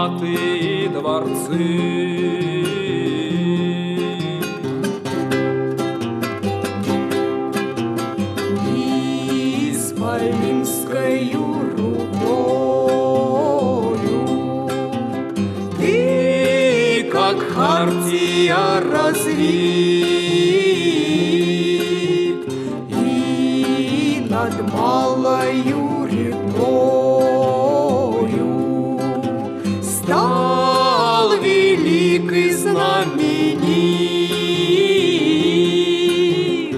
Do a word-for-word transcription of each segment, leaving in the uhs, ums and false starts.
богатые дворцы. Исполинскою рукою ты, как хартия, развит, и над малою рекою стал велик и знаменит,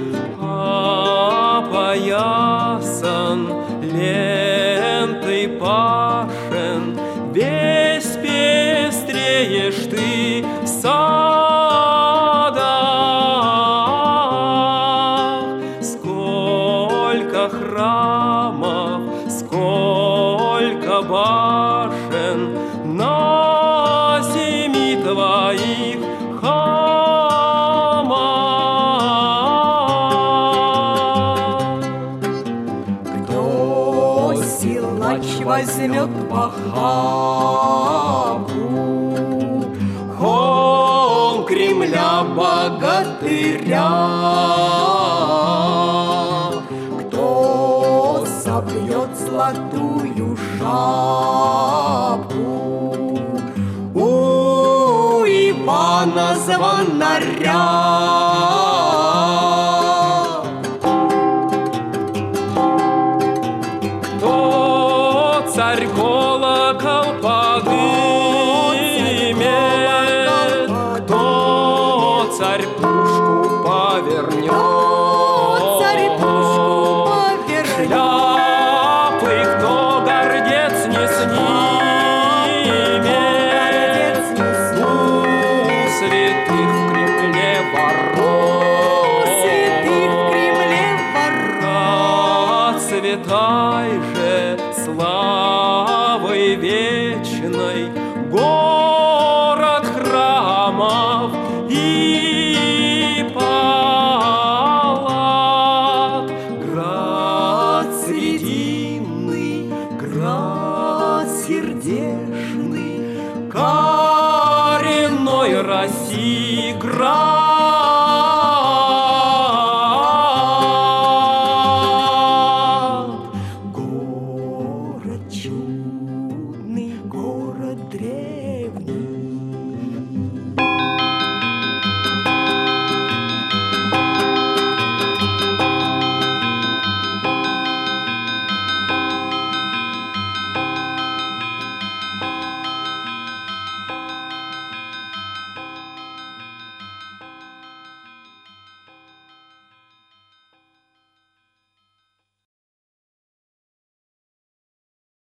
Опоясан лентой пашен, весь пестреешь ты в садах. Сколько храмов, сколько башен на семи твоих холмах. кто силач возьмет похабу холм Кремля богатыря, кто собьет золотую шапку у Ивана Звонаря. Царь колокол подымет, кто царь пушку повернет, Царь пушку повернет, шляпы кто гордец не снимет, у святых в Кремле ворот, святых в Кремле ворот, отцветай же славой вечной город храмов и палат. Град срединный, град сердечный, коренной России град.